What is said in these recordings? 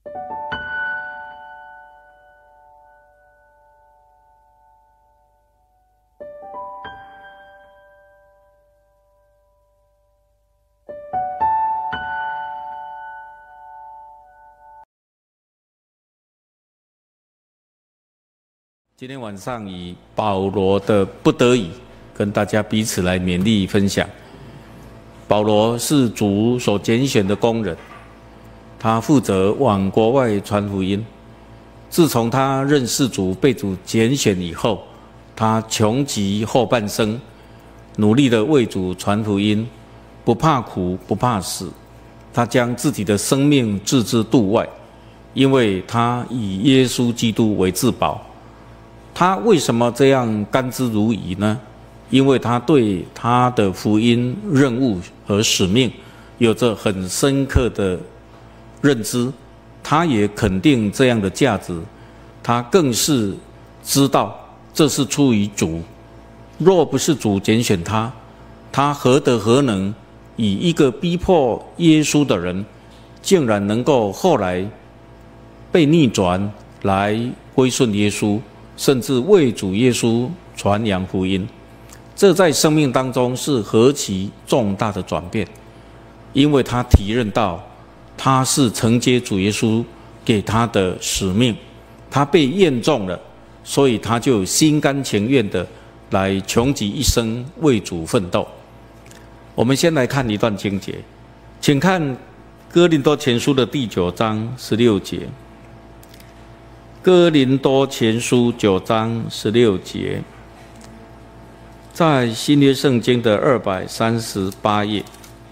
今天晚上以保罗的不得已，跟大家彼此来勉励分享。保罗是主所拣选的工人，他负责往国外传福音。自从他认识主、被主拣选以后，他穷极后半生，努力的为主传福音，不怕苦，不怕死。他将自己的生命置之度外，因为他以耶稣基督为至宝。他为什么这样甘之如饴呢？因为他对他的福音任务和使命有着很深刻的认知，他也肯定这样的价值，他更是知道这是出于主。若不是主拣选他，他何德何能以一个逼迫耶稣的人，竟然能够后来被逆转来归顺耶稣，甚至为主耶稣传扬福音。这在生命当中是何其重大的转变，因为他体认到他是承接主耶稣给他的使命，他被验中了，所以他就心甘情愿的来穷极一生为主奋斗。我们先来看一段经节，请看哥林多前书的第9章16节。哥林多前书9章16节，在新约圣经的238页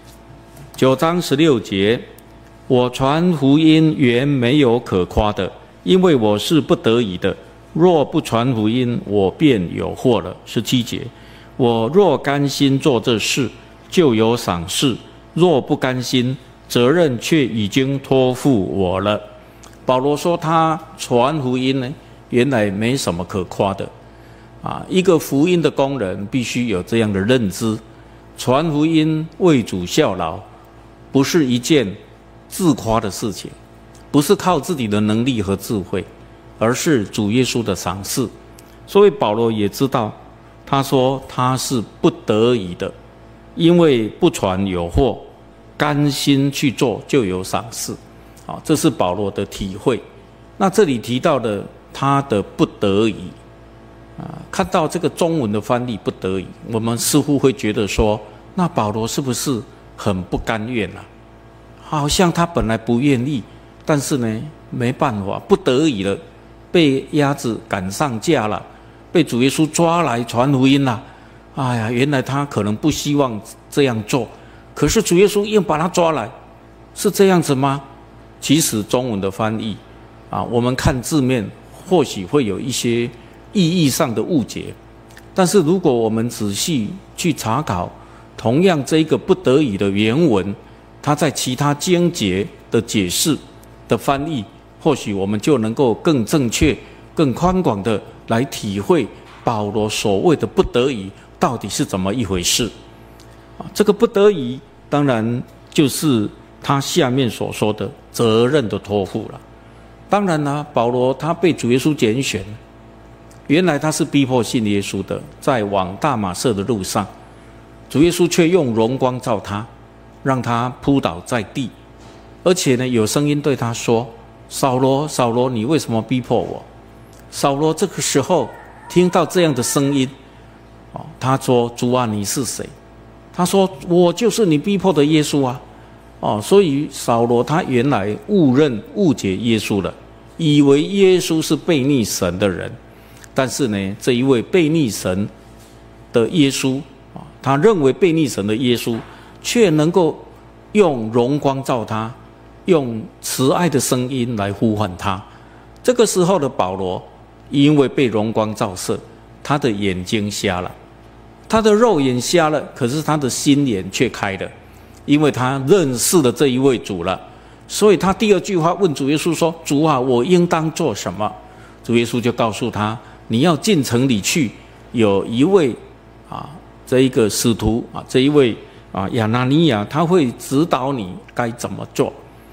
，9章16节，我传福音原没有可夸的，因为我是不得已的。若不传福音，我便有祸了。17节，我若甘心做这事，就有赏识；若不甘心，责任却已经托付我了。保罗说他传福音呢，原来没什么可夸的。一个福音的工人必须有这样的认知，传福音为主效劳，不是一件自夸的事情，不是靠自己的能力和智慧，而是主耶稣的赏赐。所以保罗也知道，他说他是不得已的，因为不传有祸，甘心去做就有赏赐。这是保罗的体会。那这里提到的他的不得已，看到这个中文的翻译不得已，我们似乎会觉得说，那保罗是不是很不甘愿啊？好像他本来不愿意，但是呢没办法，不得已了，被鸭子赶上架了，被主耶稣抓来传福音了。哎呀，原来他可能不希望这样做，可是主耶稣硬把他抓来，是这样子吗？其实中文的翻译我们看字面或许会有一些意义上的误解，但是如果我们仔细去查考，同样这个不得已的原文，它在其他经节的解释的翻译，或许我们就能够更正确、更宽广的来体会保罗所谓的不得已到底是怎么一回事。这个不得已当然就是他下面所说的责任的托付了。当然啦，保罗他被主耶稣拣选，原来他是逼迫信耶稣的，在往大马色的路上，主耶稣却用荣光照他，让他扑倒在地，而且呢，有声音对他说：“扫罗，扫罗，你为什么逼迫我？”扫罗这个时候听到这样的声音，他说：“主啊，你是谁？”他说：“我就是你逼迫的耶稣啊。”所以扫罗他原来误解耶稣了，以为耶稣是悖逆神的人，但是呢，这一位悖逆神的耶稣，他认为悖逆神的耶稣，却能够用荣光照他，用慈爱的声音来呼唤他。这个时候的保罗，因为被荣光照射，他的眼睛瞎了，他的肉眼瞎了，可是他的心眼却开了。因为他认识了这一位主了，所以他第二句话问主耶稣说：“主啊，我应当做什么？”主耶稣就告诉他：“你要进城里去，有一位这一个使徒这一位亚拿尼亚，他会指导你该怎么做。”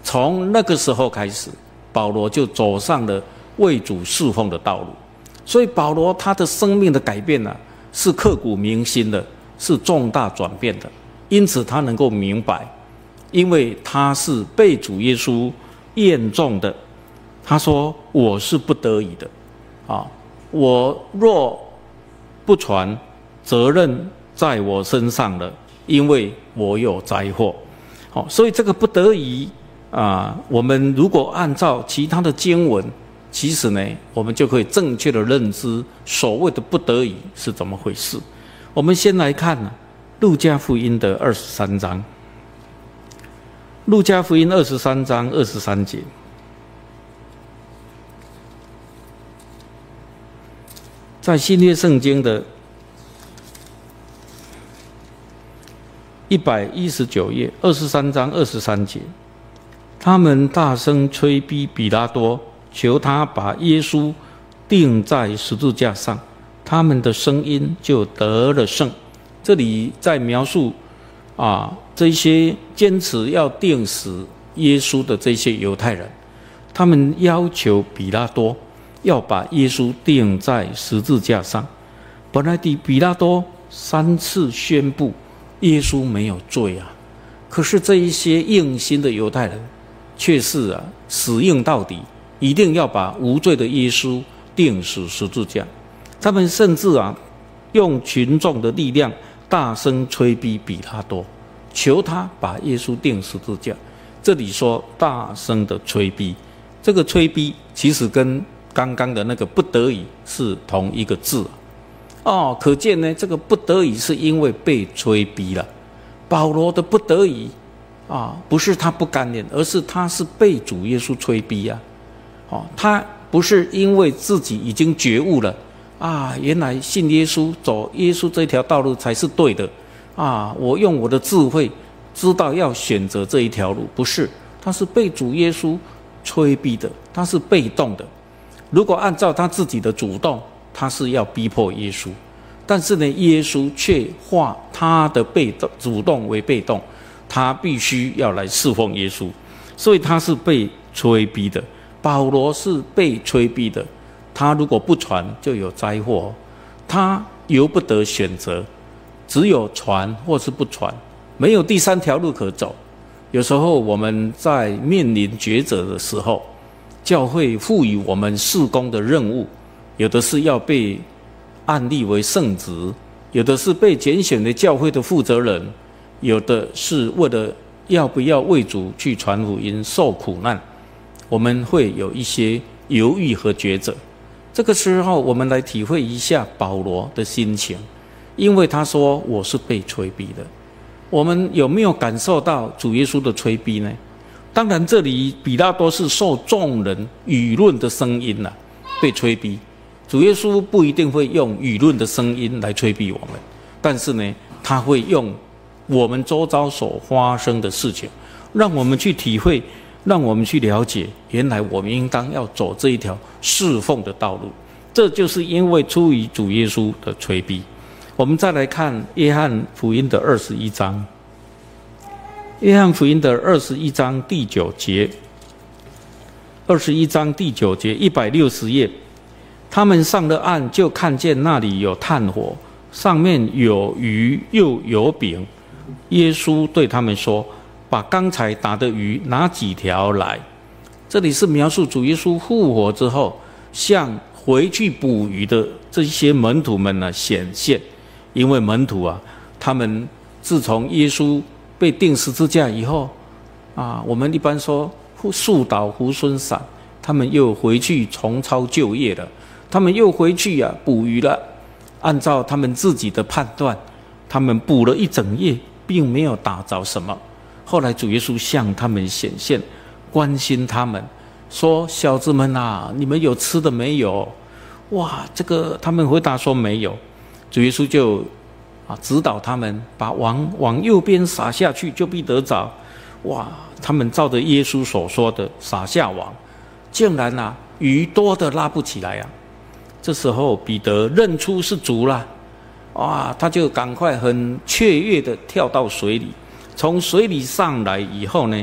从那个时候开始，保罗就走上了为主侍奉的道路。所以保罗他的生命的改变啊，是刻骨铭心的，是重大转变的。因此他能够明白，因为他是被主耶稣验中的。他说：“我是不得已的，我若不传，责任在我身上了，因为我有灾祸。”所以这个不得已我们如果按照其他的经文，其实呢，我们就可以正确的认知所谓的不得已是怎么回事。我们先来看路加福音的23章，路加福音23章23节。在新约圣经的119页23章23节，他们大声催逼比拉多，求他把耶稣钉在十字架上，他们的声音就得了胜。这里在描述这些坚持要钉死耶稣的这些犹太人，他们要求比拉多要把耶稣钉在十字架上。本来比拉多3次宣布耶稣没有罪可是这一些硬心的犹太人却是死硬到底，一定要把无罪的耶稣钉死十字架。他们甚至用群众的力量大声催逼比拉多，求他把耶稣钉十字架。这里说大声的催逼，这个催逼其实跟刚刚的那个不得已是同一个字可见呢，这个不得已是因为被催逼了。保罗的不得已不是他不甘愿，而是他是被主耶稣催逼他不是因为自己已经觉悟了原来信耶稣走耶稣这条道路才是对的我用我的智慧知道要选择这一条路，不是，他是被主耶稣催逼的，他是被动的。如果按照他自己的主动，他是要逼迫耶稣，但是呢，耶稣却化他的主动为被动，他必须要来侍奉耶稣，所以他是被催逼的。保罗是被催逼的，他如果不传就有灾祸，他由不得选择，只有传或是不传，没有第三条路可走。有时候我们在面临抉择的时候，教会赋予我们事工的任务，有的是要被按立为圣职，有的是被拣选的教会的负责人，有的是为了要不要为主去传福音受苦难，我们会有一些犹豫和抉择。这个时候我们来体会一下保罗的心情，因为他说我是被催逼的。我们有没有感受到主耶稣的催逼呢？当然这里比拉多是受众人舆论的声音被催逼，主耶稣不一定会用舆论的声音来催逼我们，但是呢，他会用我们周遭所发生的事情，让我们去体会，让我们去了解，原来我们应当要走这一条侍奉的道路。这就是因为出于主耶稣的催逼。我们再来看约翰福音的21章，约翰福音的21章第9节，21章第9节，160页。他们上了岸，就看见那里有炭火，上面有鱼又有饼。耶稣对他们说：“把刚才打的鱼拿几条来。”这里是描述主耶稣复活之后，向回去捕鱼的这些门徒们显现。因为门徒他们自从耶稣被钉十字架以后我们一般说树倒猢狲散，他们又回去重操旧业了，他们又回去捕鱼了。按照他们自己的判断，他们捕了一整夜，并没有打着什么。后来主耶稣向他们显现，关心他们，说：“小子们你们有吃的没有？”他们回答说没有。主耶稣就指导他们把往右边撒下去，就必得着。他们照着耶稣所说的撒下网，竟然鱼多的拉不起来这时候彼得认出是主了，他就赶快很雀跃的跳到水里。从水里上来以后呢，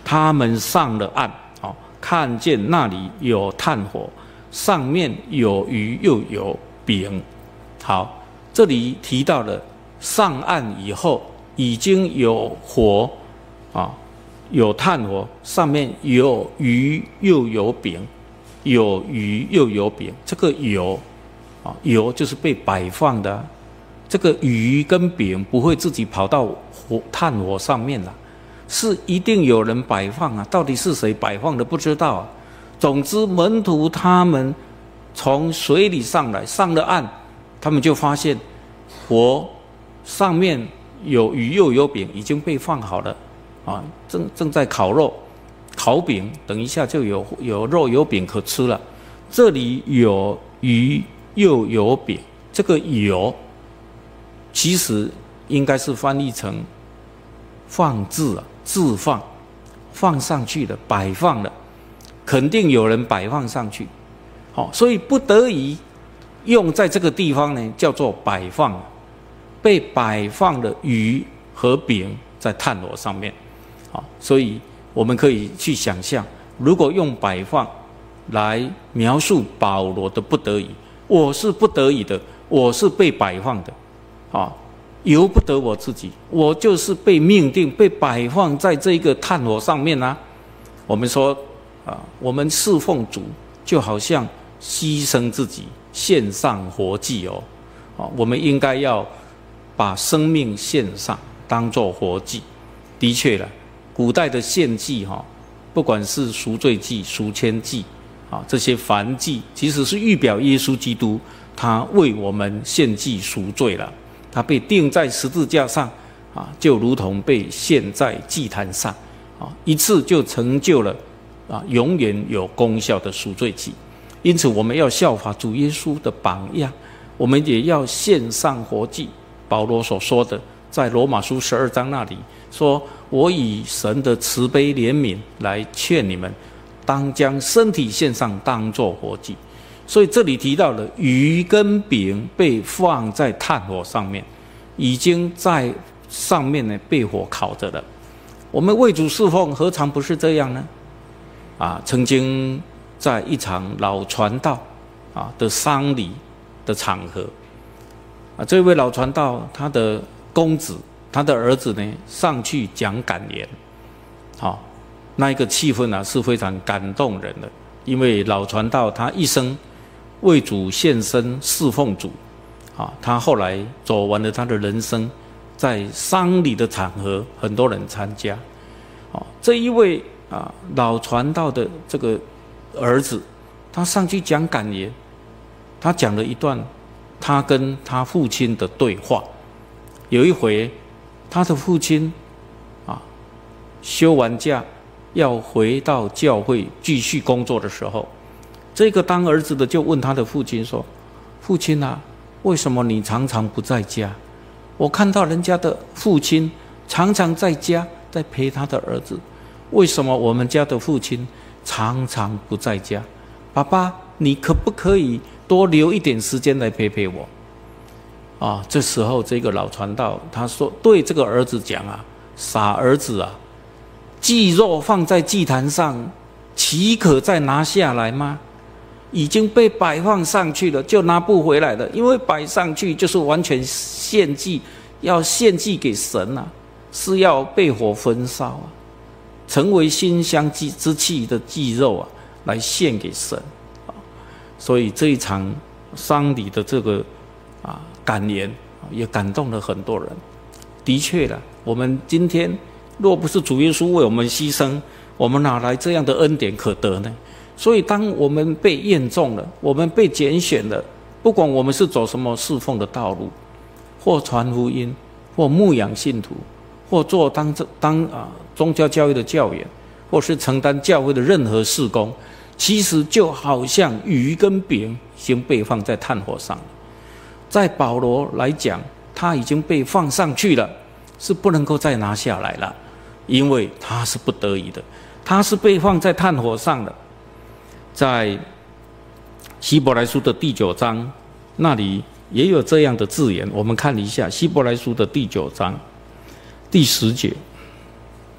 他们上了岸，看见那里有炭火，上面有鱼又有饼。好，这里提到了上岸以后已经有火有炭火，上面有鱼又有饼，有鱼又有饼。这个油就是被摆放的这个鱼跟饼不会自己跑到炭火上面了，是一定有人摆放啊。到底是谁摆放的不知道啊。总之门徒他们从水里上来，上了岸，他们就发现火上面有鱼又有饼，已经被放好了正在烤肉烤饼，等一下就有肉有饼可吃了。这里有鱼又有饼，这个有其实应该是翻译成放置置放上去的，摆放的，肯定有人摆放上去。所以不得已用在这个地方呢，叫做摆放，被摆放的鱼和饼在炭火上面。所以我们可以去想象，如果用摆放来描述保罗的不得已，我是不得已的，我是被摆放的由不得我自己，我就是被命定被摆放在这个炭火上面啊。我们说我们侍奉主就好像牺牲自己，献上活祭我们应该要把生命献上，当作活祭。的确了，古代的献祭不管是赎罪祭、赎愆祭这些燔祭，其实是预表耶稣基督，他为我们献祭赎罪了。他被钉在十字架上就如同被献在祭坛上一次就成就了永远有功效的赎罪祭。因此我们要效法主耶稣的榜样，我们也要献上活祭。保罗所说的在罗马书12章那里说，我以神的慈悲怜悯来劝你们，当将身体献上，当作活祭。所以这里提到了鱼跟饼被放在炭火上面，已经在上面呢被火烤着了。我们为主侍奉何尝不是这样呢？曾经在一场老传道的丧礼的场合这位老传道他的公子，他的儿子呢上去讲感言那一个气氛是非常感动人的。因为老传道他一生为主献身侍奉主他后来走完了他的人生，在丧礼的场合很多人参加这一位老传道的这个儿子，他上去讲感言，他讲了一段他跟他父亲的对话。有一回他的父亲休完假要回到教会继续工作的时候，这个当儿子的就问他的父亲说，父亲为什么你常常不在家？我看到人家的父亲常常在家在陪他的儿子，为什么我们家的父亲常常不在家？爸爸，你可不可以多留一点时间来陪陪我这时候这个老传道他说，对这个儿子讲傻儿子祭肉放在祭坛上，岂可再拿下来吗？已经被摆放上去了，就拿不回来了。因为摆上去就是完全献祭，要献祭给神是要被火焚烧成为馨香之气的祭肉来献给神所以这一场丧礼的这个感言也感动了很多人。的确了，我们今天若不是主耶稣为我们牺牲，我们哪来这样的恩典可得呢？所以当我们被验中了，我们被拣选了，不管我们是走什么侍奉的道路，或传福音，或牧养信徒，或做当宗教教育的教员，或是承担教会的任何事工，其实就好像鱼跟饼已经被放在炭火上了。在保罗来讲，他已经被放上去了，是不能够再拿下来了，因为他是不得已的，他是被放在炭火上的。在希伯来书的第9章那里也有这样的字眼，我们看一下希伯来书的第9章第10节，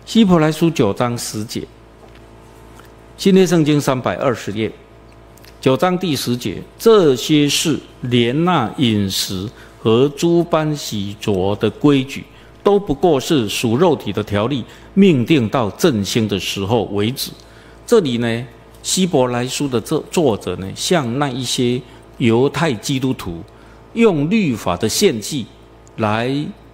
希伯来书9章10节，新约圣经320页，9章第10节，这些事连那饮食和诸般洗濯的规矩，都不过是属肉体的条例，命定到振兴的时候为止。这里呢，希伯来书的作者呢，向那一些犹太基督徒用律法的献祭来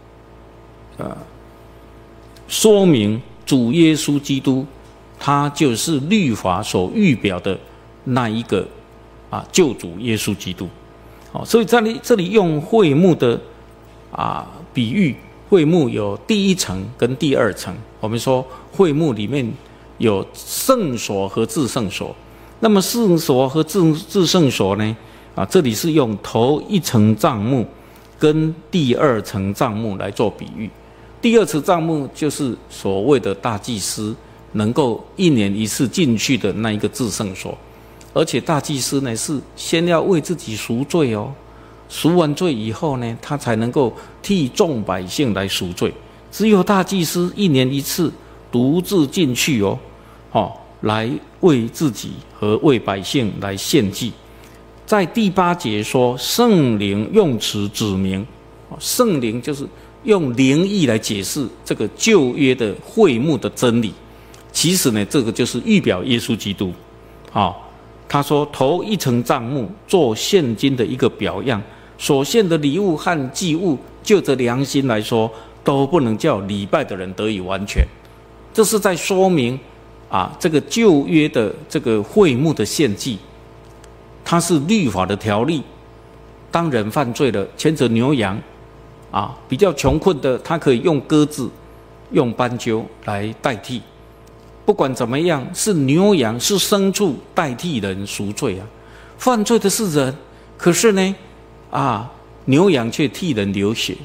说明主耶稣基督，他就是律法所预表的那一个救主耶稣基督。所以这里用会幕的比喻，会幕有第一层跟第二层。我们说会幕里面有圣所和至圣所，那么圣所和至圣所呢？这里是用头一层帐幕跟第二层帐幕来做比喻。第二层帐幕就是所谓的大祭司能够1年1次进去的那一个至圣所，而且大祭司呢是先要为自己赎罪哦，赎完罪以后呢，他才能够替众百姓来赎罪。只有大祭司1年1次独自进去来为自己和为百姓来献祭。在第8节说，圣灵用词指明，圣灵就是用灵意来解释这个旧约的会幕的真理。其实呢，这个就是预表耶稣基督。他说头一层帐幕做现今的一个表样，所献的礼物和祭物，就着良心来说，都不能叫礼拜的人得以完全。这是在说明这个旧约的这个会幕的献祭，它是律法的条例。当人犯罪了，牵着牛羊比较穷困的，他可以用鸽子、用斑鸠来代替。不管怎么样，是牛羊是牲畜代替人赎罪犯罪的是人，可是呢牛羊却替人流血。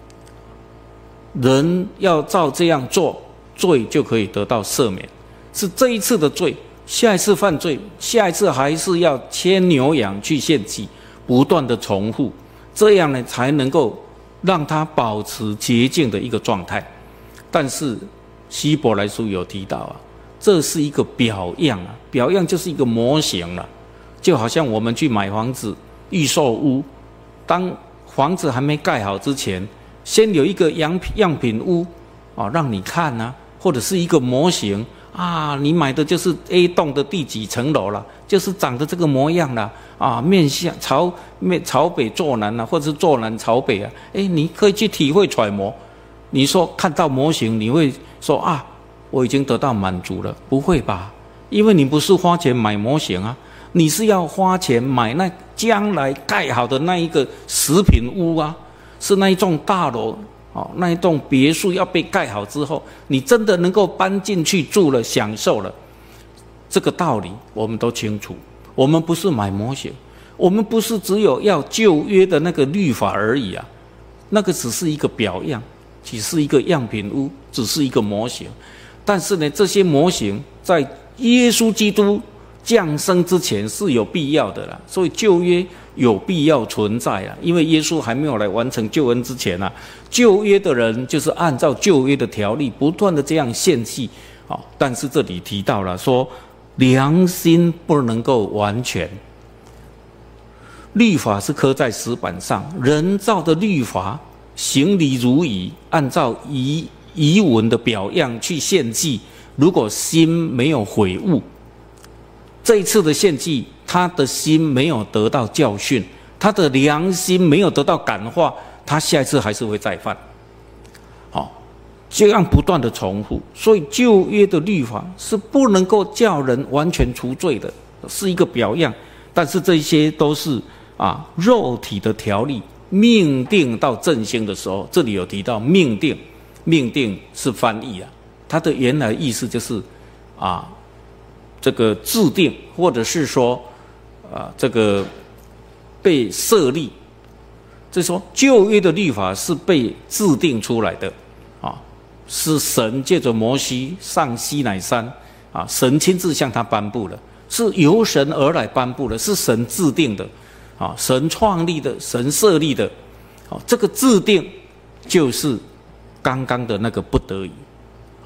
人要照这样做，罪就可以得到赦免。是这一次的罪，下一次犯罪，下一次还是要牵牛羊去献祭，不断的重复，这样呢才能够让他保持洁净的一个状态。但是希伯来书有提到这是一个表样表样就是一个模型了。就好像我们去买房子预售屋，当房子还没盖好之前，先有一个样品屋让你看或者是一个模型你买的就是 A 栋的第几层楼了，就是长得这个模样了面向朝北坐南或者是坐南朝北你可以去体会揣摩。你说看到模型，你会说我已经得到满足了？不会吧，因为你不是花钱买模型你是要花钱买那将来盖好的那一个实品屋是那一栋大楼那一栋别墅要被盖好之后，你真的能够搬进去住了，享受了。这个道理我们都清楚。我们不是买模型，我们不是只有要旧约的那个律法而已那个只是一个表样，只是一个样品屋，只是一个模型。但是呢，这些模型在耶稣基督降生之前是有必要的所以旧约有必要存在因为耶稣还没有来完成救恩之前旧约的人就是按照旧约的条例不断的这样献祭但是这里提到了说良心不能够完全，律法是刻在石板上，人造的律法行礼如仪，按照遗文的表样去献祭，如果心没有悔悟，这一次的献祭，他的心没有得到教训，他的良心没有得到感化，他下一次还是会再犯。这样不断的重复。所以旧约的律法是不能够叫人完全除罪的，是一个表样。但是这些都是肉体的条例，命定到振兴的时候，这里有提到命定，命定是翻译它的原来意思就是这个制定，或者是说这个被设立。就是说旧约的律法是被制定出来的是神借着摩西上西乃山神亲自向他颁布了，是由神而来颁布的，是神制定的神创立的，神设立的这个制定就是刚刚的那个不得已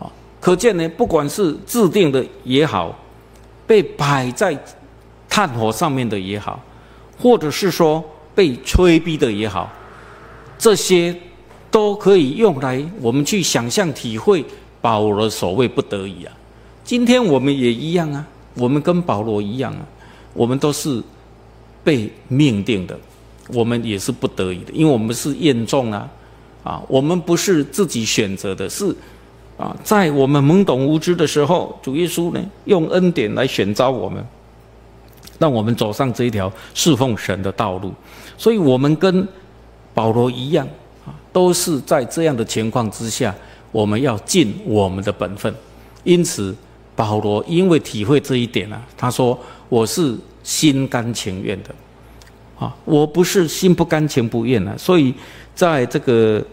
可见呢，不管是制定的也好，被摆在炭火上面的也好，或者是说被催逼的也好，这些都可以用来我们去想象体会保罗所谓不得已啊。今天我们也一样啊，我们跟保罗一样啊，我们都是被命定的，我们也是不得已的，因为我们是验众啊，我们不是自己选择的，是在我们懵懂无知的时候，主耶稣呢用恩典来选召我们，让我们走上这一条侍奉神的道路。所以我们跟保罗一样都是在这样的情况之下，我们要尽我们的本分。因此保罗因为体会这一点他说我是心甘情愿的我不是心不甘情不愿所以在这个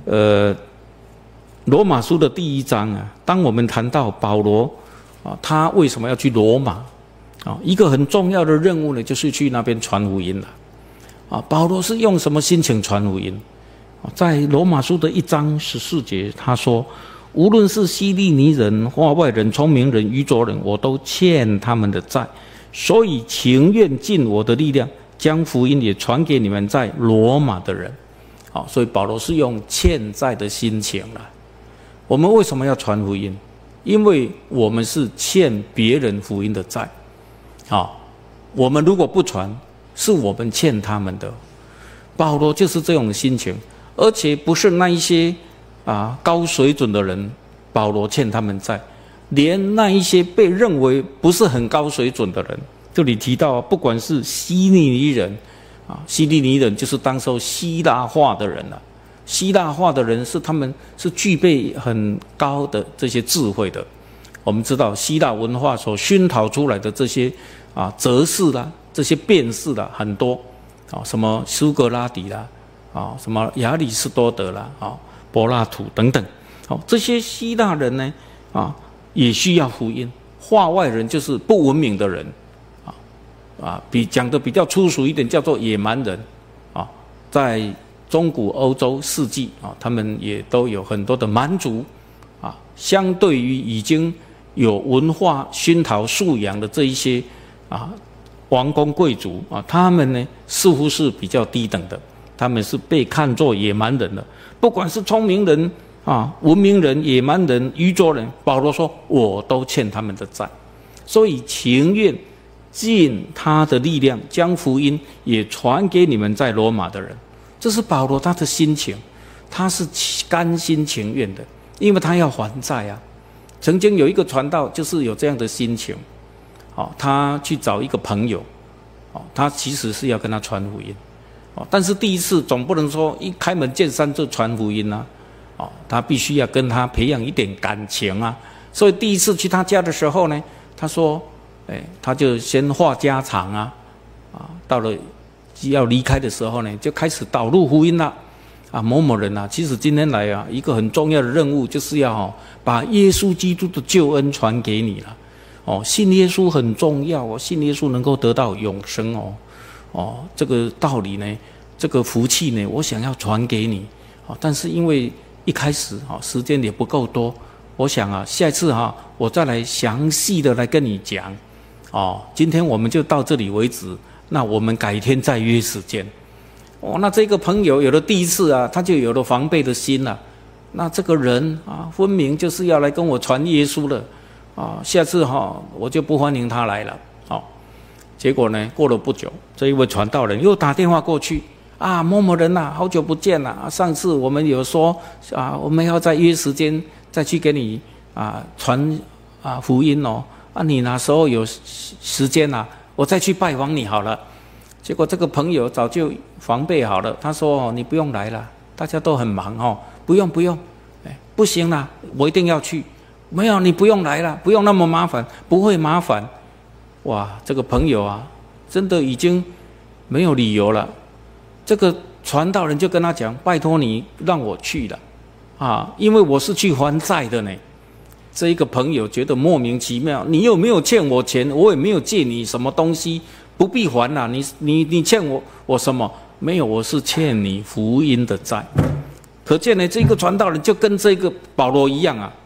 罗马书的第1章当我们谈到保罗他为什么要去罗马一个很重要的任务呢，就是去那边传福音了保罗是用什么心情传福音？在罗马书的1章14节，他说：“无论是希利尼人、化外人、聪明人、愚拙人，我都欠他们的债，所以情愿尽我的力量，将福音也传给你们在罗马的人。”所以保罗是用欠债的心情了。我们为什么要传福音？因为我们是欠别人福音的债。我们如果不传，是我们欠他们的。保罗就是这种心情，而且不是那一些高水准的人，保罗欠他们债，连那一些被认为不是很高水准的人，这里提到不管是希利尼人希利尼人就是当时候希腊化的人希腊化的人他们是具备很高的这些智慧的。我们知道希腊文化所熏陶出来的这些哲士这些辩士很多什么苏格拉底什么亚里士多德柏拉图等等这些希腊人呢也需要福音。化外人就是不文明的人讲的比较粗俗一点，叫做野蛮人在中古欧洲世纪他们也都有很多的蛮族相对于已经有文化熏陶素养的这一些王公贵族他们呢似乎是比较低等的，他们是被看作野蛮人的。不管是聪明人文明人、野蛮人、愚拙人，保罗说我都欠他们的债，所以情愿尽他的力量，将福音也传给你们在罗马的人。这是保罗他的心情，他是甘心情愿的，因为他要还债曾经有一个传道就是有这样的心情他去找一个朋友他其实是要跟他传福音但是第一次总不能说一开门见山就传福音他必须要跟他培养一点感情所以第一次去他家的时候呢，他说他就先话家常到了要离开的时候呢，就开始导入福音了某某人其实今天来一个很重要的任务就是要把耶稣基督的救恩传给你了信耶稣很重要信耶稣能够得到永生这个道理呢，这个福气呢，我想要传给你但是因为一开始时间也不够多，我想下一次我再来详细的来跟你讲今天我们就到这里为止，那我们改天再约时间那这个朋友有了第一次他就有了防备的心了。那这个人分明就是要来跟我传耶稣了下次我就不欢迎他来了结果呢，过了不久，这一位传道人又打电话过去某某人好久不见了上次我们有说我们要再约时间再去给你传福音你哪时候有时间我再去拜访你好了。结果这个朋友早就防备好了，他说你不用来了，大家都很忙不用不行啦，我一定要去。没有，你不用来了，不用那么麻烦，不会麻烦。哇，这个朋友真的已经没有理由了。这个传道人就跟他讲，拜托你让我去了因为我是去还债的呢。这一个朋友觉得莫名其妙，你又没有欠我钱，我也没有借你什么东西，不必还啦。你欠我什么？没有，我是欠你福音的债。可见呢，这个传道人就跟这个保罗一样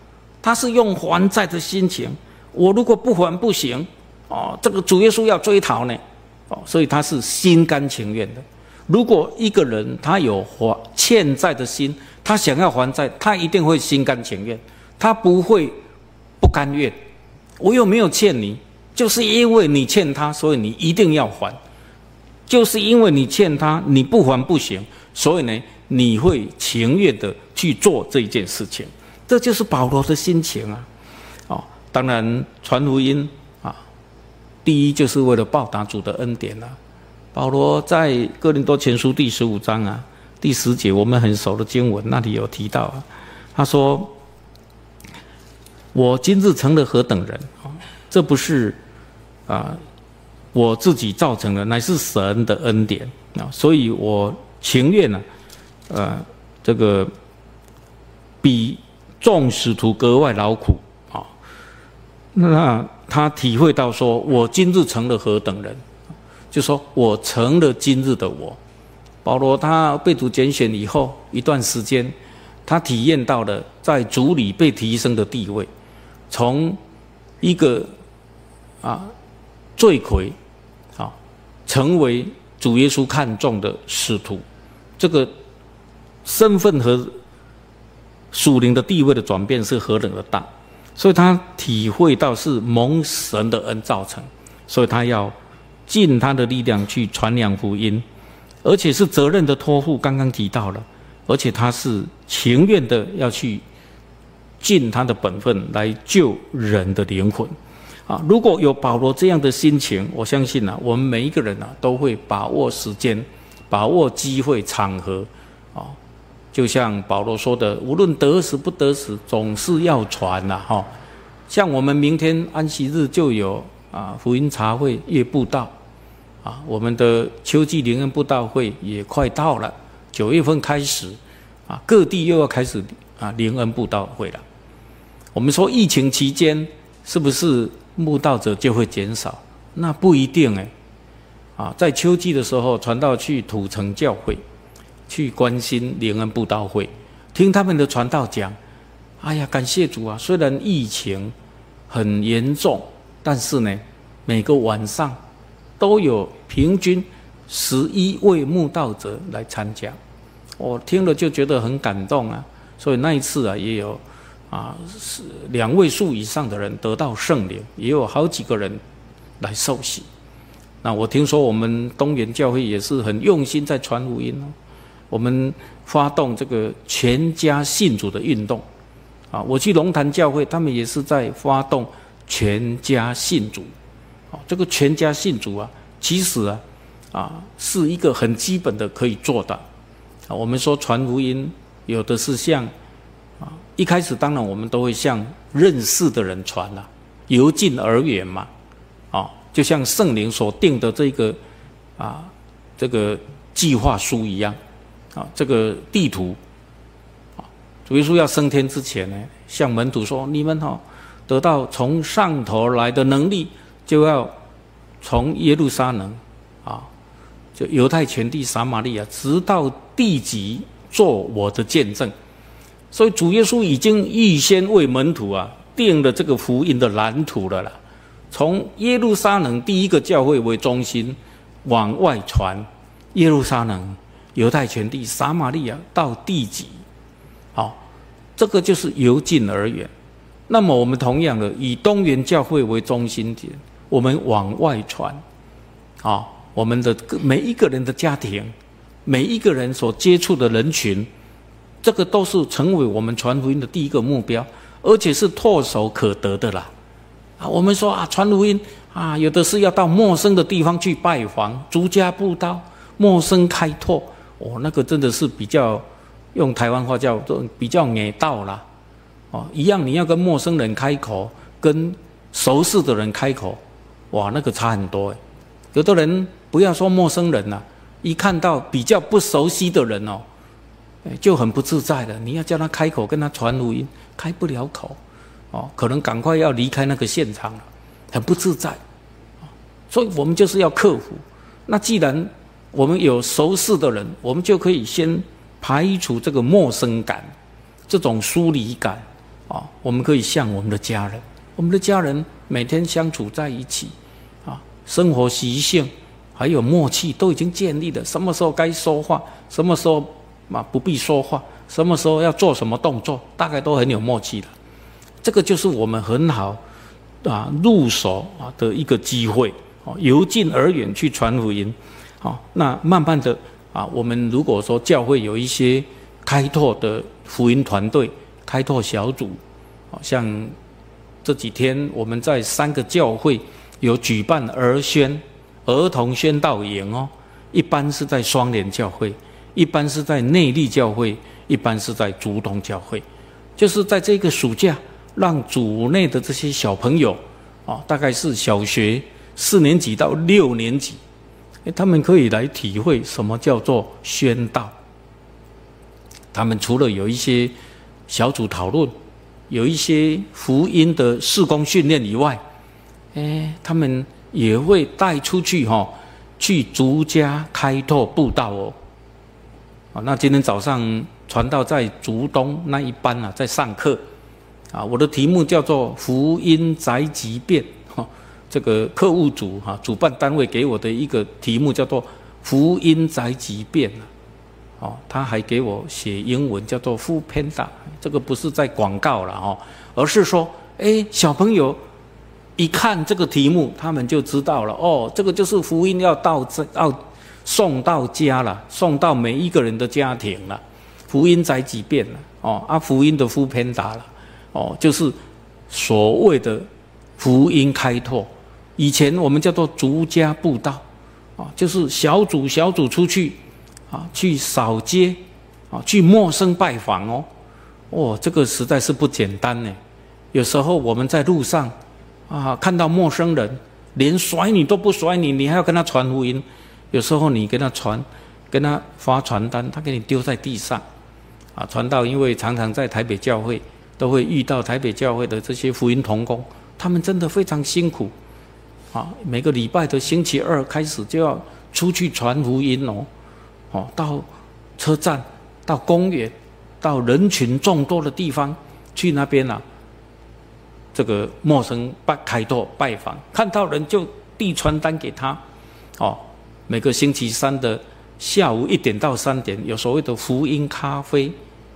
他是用还债的心情，我如果不还不行，这个主耶稣要追讨呢，所以他是心甘情愿的。如果一个人他有欠债的心，他想要还债，他一定会心甘情愿，他不会不甘愿。我又没有欠你，就是因为你欠他，所以你一定要还。就是因为你欠他，你不还不行，所以呢，你会情愿的去做这一件事情。这就是保罗的心情啊！当然传福音啊，第一就是为了报答主的恩典啊。保罗在哥林多前书第15章啊，第10节，我们很熟的经文，那里有提到啊，他说：“我今日成了何等人？这不是我自己造成的，乃是神的恩典啊！所以我情愿这个比众使徒格外劳苦啊。那他体会到说，我今日成了何等人，就说我成了今日的我。保罗他被主拣选以后一段时间，他体验到了在主里被提升的地位，从一个罪魁成为主耶稣看重的使徒，这个身份和属灵的地位的转变是何等的大，所以他体会到是蒙神的恩造成，所以他要尽他的力量去传扬福音，而且是责任的托付，刚刚提到了，而且他是情愿的要去尽他的本分来救人的灵魂。如果有保罗这样的心情，我相信我们每一个人都会把握时间，把握机会场合就像保罗说的，无论得时不得时，总是要传像我们明天安息日就有福音茶会夜布道我们的秋季灵恩布道会也快到了，9月份开始各地又要开始灵恩布道会了。我们说疫情期间是不是慕道者就会减少？那不一定在秋季的时候，传道去土城教会，去关心灵恩布道会，听他们的传道讲，哎呀，感谢主虽然疫情很严重，但是呢，每个晚上都有平均11位慕道者来参加，我听了就觉得很感动所以那一次也有2位数以上的人得到圣灵，也有好几个人来受洗。那我听说我们东园教会也是很用心在传福音我们发动这个全家信主的运动我去龙潭教会，他们也是在发动全家信主这个全家信主其实是一个很基本的可以做的我们说传福音有的是像一开始当然我们都会向认识的人传由近而远嘛就像圣灵所定的这个计划书一样这个地图主耶稣要升天之前呢，向门徒说，你们得到从上头来的能力，就要从耶路撒冷就犹太全地撒玛利亚直到地极做我的见证。所以主耶稣已经预先为门徒定了这个福音的蓝图了啦。从耶路撒冷第一个教会为中心往外传，耶路撒冷、犹太全地、撒玛利亚到地极，这个就是由近而远。那么我们同样的以东园教会为中心点，我们往外传，我们的每一个人的家庭，每一个人所接触的人群。这个都是成为我们传福音的第一个目标，而且是唾手可得的啦。我们说传福音有的是要到陌生的地方去拜访，逐家布道，陌生开拓。那个真的是比较用台湾话叫做比较野道啦。一样你要跟陌生人开口，跟熟识的人开口，那个差很多有的人不要说陌生人一看到比较不熟悉的人就很不自在了，你要叫他开口跟他传福音，开不了口可能赶快要离开那个现场了，很不自在所以我们就是要克服。那既然我们有熟识的人，我们就可以先排除这个陌生感，这种疏离感， 我们可以像我们的家人，我们的家人每天相处在一起，生活习性还有默契都已经建立了，什么时候该说话，什么时候不必说话，什么时候要做什么动作，大概都很有默契的。这个就是我们很好入手的一个机会，由近而远去传福音。那慢慢的我们如果说教会有一些开拓的福音团队、开拓小组，像这几天我们在3个教会有举办儿童宣道营一般是在双联教会，一般是在内坜教会，一般是在竹东教会，就是在这个暑假，让组内的这些小朋友大概是小学4年级到6年级，他们可以来体会什么叫做宣道。他们除了有一些小组讨论，有一些福音的事工训练以外，他们也会带出去去逐家开拓布道那今天早上传道在竹东那一班在上课我的题目叫做福音宅急便这个课务组主办单位给我的一个题目叫做福音宅急便他还给我写英文叫做 Food Panda， 这个不是在广告了而是说小朋友一看这个题目，他们就知道了这个就是福音要送到家了，送到每一个人的家庭了，福音宅急便了福音的 Food Panda 了就是所谓的福音开拓。以前我们叫做逐家布道就是小组出去去扫街去陌生拜访这个实在是不简单呢。有时候我们在路上看到陌生人，连甩你都不甩你，你还要跟他传福音。有时候你跟他发传单，他给你丢在地上传道，因为常常在台北教会都会遇到台北教会的这些福音同工，他们真的非常辛苦每个礼拜的星期二开始就要出去传福音到车站，到公园，到人群众多的地方去那边这个陌生开拓拜访，看到人就递传单给他每个星期三的下午1点到3点有所谓的福音咖啡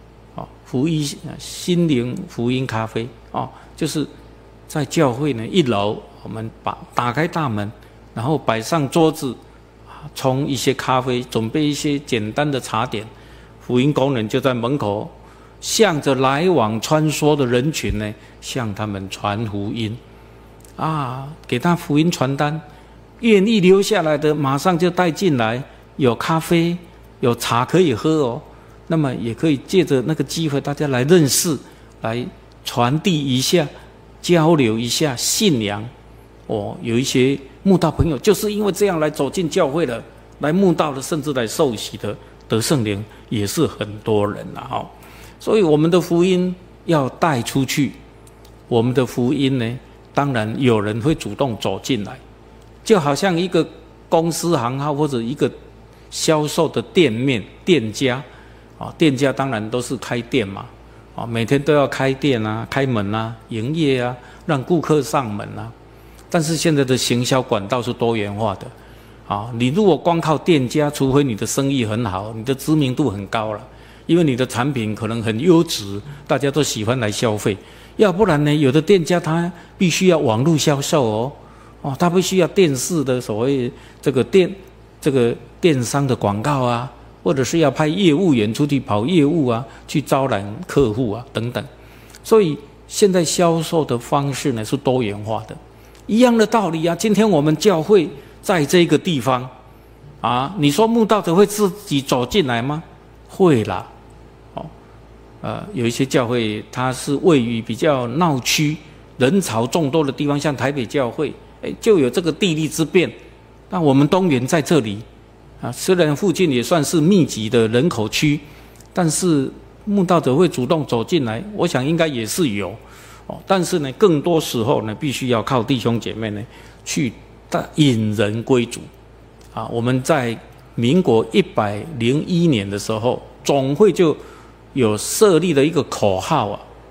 心灵福音咖啡就是在教会呢1楼，我们打开大门，然后摆上桌子，冲一些咖啡，准备一些简单的茶点，福音工人就在门口向着来往穿梭的人群呢，向他们传福音给他福音传单，愿意留下来的马上就带进来，有咖啡有茶可以喝那么也可以借着那个机会大家来认识，来传递一下，交流一下信仰有一些慕道朋友就是因为这样来走进教会的，来慕道的，甚至来受洗的，得圣灵也是很多人所以我们的福音要带出去，我们的福音呢，当然有人会主动走进来，就好像一个公司行号或者一个销售的店家店家当然都是开店嘛每天都要开店开门营业让顾客上门但是现在的行销管道是多元化的你如果光靠店家，除非你的生意很好，你的知名度很高了，因为你的产品可能很优质，大家都喜欢来消费。要不然呢，有的店家他必须要网络销售他必须要电视的所谓这个电商的广告或者是要派业务员出去跑业务去招揽客户等等。所以现在销售的方式呢是多元化的，一样的道理今天我们教会在这个地方你说慕道者会自己走进来吗？会啦有一些教会它是位于比较闹区人潮众多的地方，像台北教会就有这个地利之便。那我们东园在这里虽然附近也算是密集的人口区，但是慕道者会主动走进来，我想应该也是有但是呢，更多时候呢，必须要靠弟兄姐妹呢去引人归主我们在民国101年的时候，总会就有设立了一个口号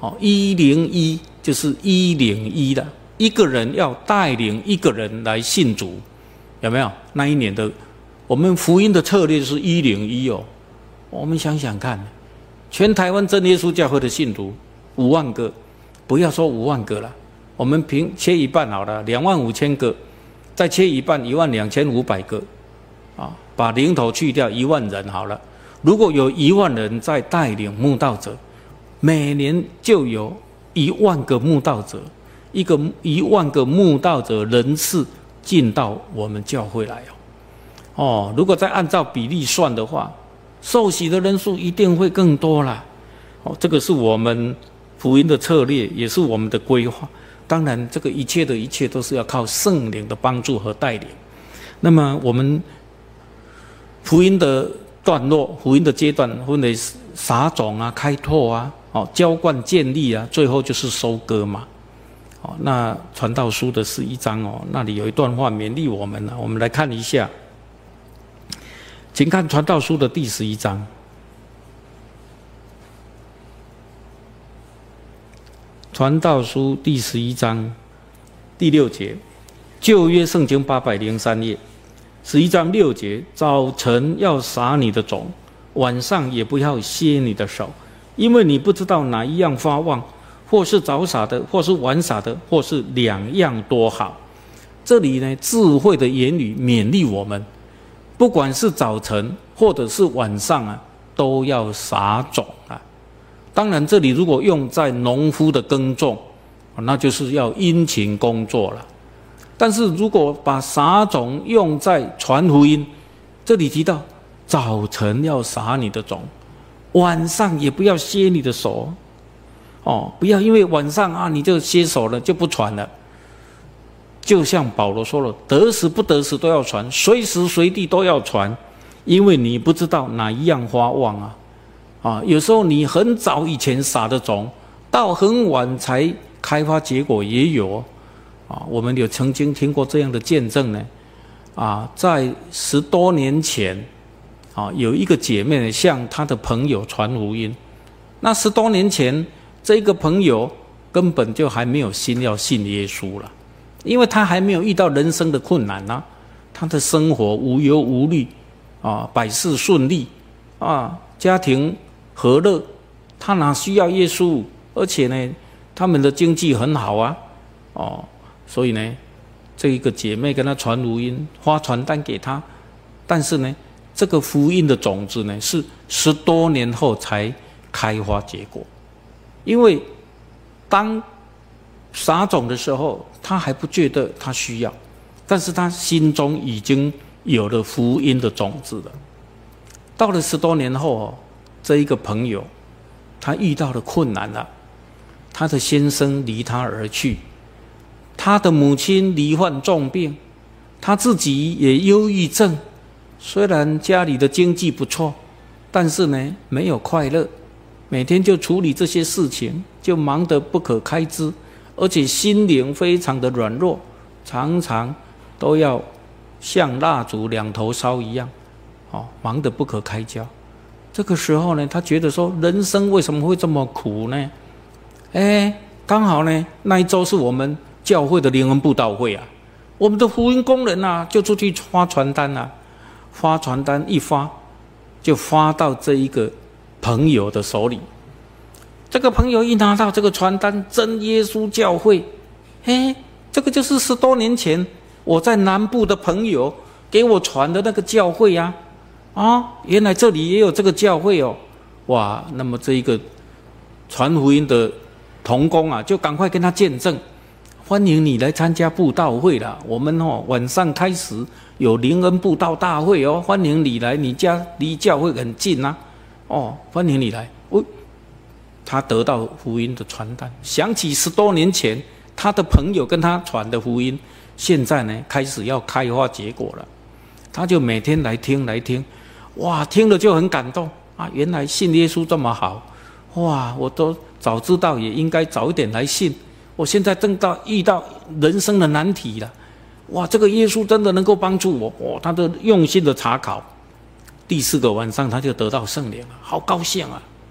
101就是101的，一个人要带领一个人来信主，有没有？那一年的我们福音的策略是101哦。我们想想看，全台湾真耶稣教会的信徒5万个，不要说5万个了，我们切一半好了，25000个，再切一半12500个，把零头去掉1万人好了。如果有1万人在带领慕道者，每年就有1万个慕道者，1万个慕道者人次进到我们教会来如果再按照比例算的话，受洗的人数一定会更多啦。这个是我们福音的策略，也是我们的规划。当然，这个一切的一切都是要靠圣灵的帮助和带领。那么我们福音的段落，福音的阶段分为撒种啊、开拓啊、浇灌、建立啊，最后就是收割嘛。那传道书的11章那里有一段话勉励我们我们来看一下，请看传道书的第11章。传道书第11章第6节，旧约圣经803页，11章6节，早晨要撒你的种，晚上也不要歇你的手，因为你不知道哪一样发旺，或是早撒的，或是晚撒的，或是2样多好。这里呢，智慧的言语勉励我们，不管是早晨或者是晚上都要撒种当然，这里如果用在农夫的耕种，那就是要殷勤工作了。但是如果把撒种用在传福音，这里提到早晨要撒你的种，晚上也不要歇你的手不要因为晚上你就歇手了，就不传了。就像保罗说了，得时不得时都要传，随时随地都要传，因为你不知道哪一样发旺有时候你很早以前撒的种，到很晚才开发结果也有我们有曾经听过这样的见证呢在10多年前有一个姐妹呢向她的朋友传福音。那10多年前这个朋友根本就还没有心要信耶稣了，因为他还没有遇到人生的困难他的生活无忧无虑百事顺利家庭和乐，他哪需要耶稣？而且呢，他们的经济很好所以呢，这一个姐妹跟他传福音，发传单给他，但是呢，这个福音的种子呢，是10多年后才开花结果。因为当撒种的时候，他还不觉得他需要，但是他心中已经有了福音的种子了。到了10多年后这一个朋友，他遇到了困难了，他的先生离他而去，他的母亲罹患重病，他自己也忧郁症。虽然家里的经济不错，但是呢，没有快乐，每天就处理这些事情，就忙得不可开支，而且心灵非常的软弱，常常都要像蜡烛2头烧一样忙得不可开交。这个时候呢，他觉得说，人生为什么会这么苦呢？刚好呢，那一周是我们教会的灵恩布道会我们的福音工人就出去发传单发传单一发，就发到这一个朋友的手里。这个朋友一拿到这个传单，真耶稣教会，这个就是10多年前我在南部的朋友给我传的那个教会原来这里也有这个教会哇！那么这一个传福音的同工就赶快跟他见证，欢迎你来参加布道会啦！我们晚上开始有灵恩布道大会欢迎你来，你家离教会很近欢迎你来。他得到福音的传单，想起10多年前他的朋友跟他传的福音，现在呢开始要开花结果了。他就每天来听，哇，听了就很感动原来信耶稣这么好，哇，我都早知道也应该早一点来信。我现在正遇到人生的难题了，哇，这个耶稣真的能够帮助我他的用心的查考，第4个晚上他就得到圣灵了，好高兴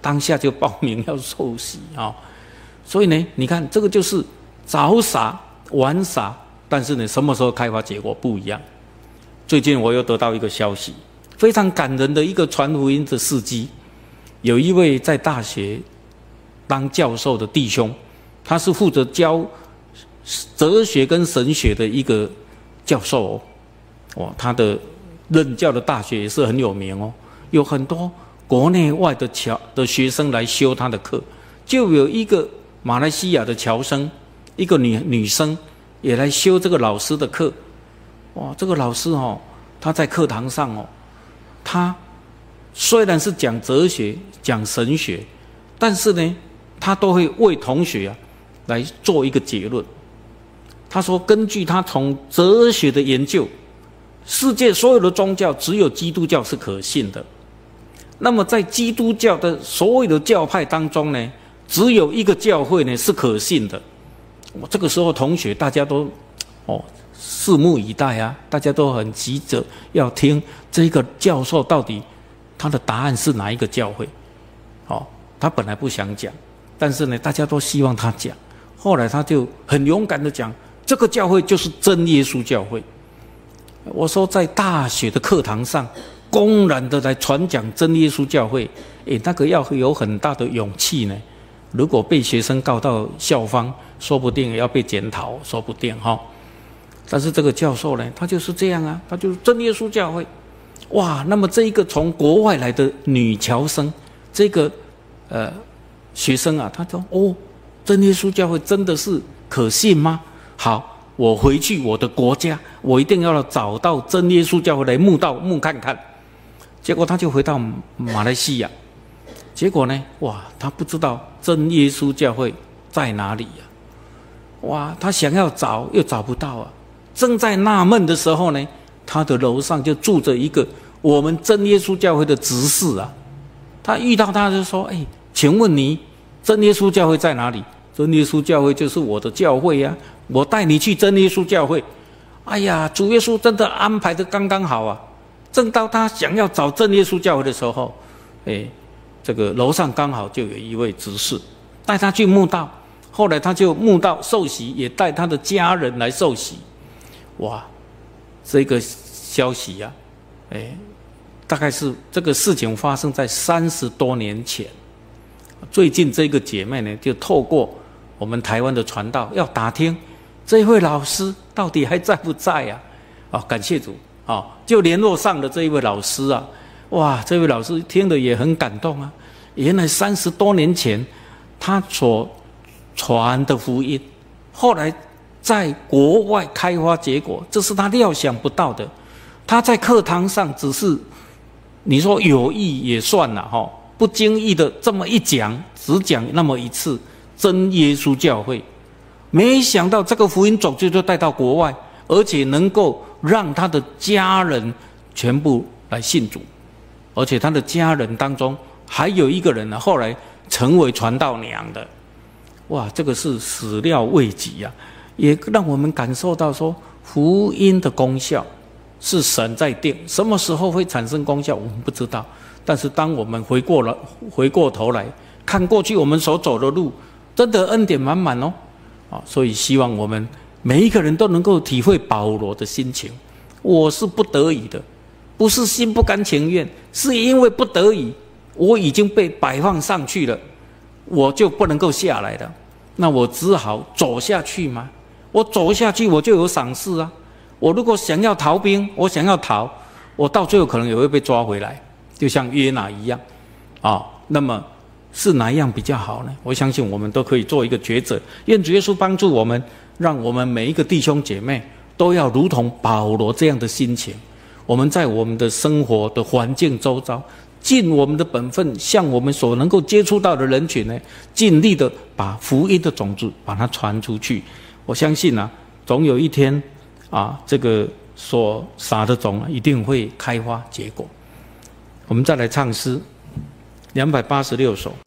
当下就报名要受洗啊。所以呢，你看这个就是早撒晚撒，但是呢，什么时候开花结果不一样。最近我又得到一个消息，非常感人的一个传福音的事迹。有一位在大学当教授的弟兄，他是负责教哲学跟神学的一个教授哦。他的任教的大学也是很有名哦，有很多国内外的学生来修他的课。就有一个马来西亚的侨生，一个女生也来修这个老师的课。哇，这个老师哦，他在课堂上哦，他虽然是讲哲学、讲神学，但是呢，他都会为同学来做一个结论。他说，根据他从哲学的研究，世界所有的宗教只有基督教是可信的。那么在基督教的所有的教派当中呢，只有一个教会呢是可信的。这个时候同学大家都拭目以待啊，大家都很急着要听这个教授到底他的答案是哪一个教会。他本来不想讲，但是呢，大家都希望他讲。后来他就很勇敢的讲，这个教会就是真耶稣教会。我说在大学的课堂上公然的来传讲真耶稣教会，那个要有很大的勇气呢。如果被学生告到校方，说不定也要被检讨，说不定哈。但是这个教授呢，他就是这样啊，他就是真耶稣教会。哇，那么这一个从国外来的女侨生，这个学生啊，他说真耶稣教会真的是可信吗？好，我回去我的国家，我一定要找到真耶稣教会来慕看看。结果他就回到马来西亚，结果呢，哇，他不知道真耶稣教会在哪里呀？哇，他想要找又找不到啊。正在纳闷的时候呢，他的楼上就住着一个我们真耶稣教会的执事啊。他遇到他就说，请问你真耶稣教会在哪里？真耶稣教会就是我的教会呀，我带你去真耶稣教会。哎呀，主耶稣真的安排的刚刚好啊。正当他想要找真耶稣教会的时候，这个楼上刚好就有一位执事带他去慕道。后来他就慕道受洗，也带他的家人来受洗。哇，这个消息啊，大概是这个事情发生在30多年前。最近这个姐妹呢，就透过我们台湾的传道，要打听这位老师到底还在不在呀？感谢主就联络上了这一位老师啊。哇，这位老师听了也很感动啊。原来30多年前他所传的福音，后来在国外开花结果，这是他料想不到的。他在课堂上只是你说有意也算了不经意的这么一讲，只讲那么一次真耶稣教会，没想到这个福音种子就带到国外，而且能够让他的家人全部来信主，而且他的家人当中还有一个人呢，后来成为传道娘的。哇，这个是始料未及啊，也让我们感受到说福音的功效是神在定，什么时候会产生功效我们不知道，但是当我们回过头来看过去我们所走的路，真的恩典满满所以希望我们每一个人都能够体会保罗的心情。我是不得已的，不是心不甘情愿，是因为不得已，我已经被摆放上去了，我就不能够下来了，那我只好走下去嘛。我走下去我就有赏识啊。我如果想要逃兵，我想要逃，我到最后可能也会被抓回来，就像约拿一样那么是哪一样比较好呢？我相信我们都可以做一个抉择。愿主耶稣帮助我们，让我们每一个弟兄姐妹都要如同保罗这样的心情。我们在我们的生活的环境周遭，尽我们的本分，向我们所能够接触到的人群呢，尽力的把福音的种子把它传出去。我相信总有一天这个所撒的种一定会开花结果。我们再来唱诗286首。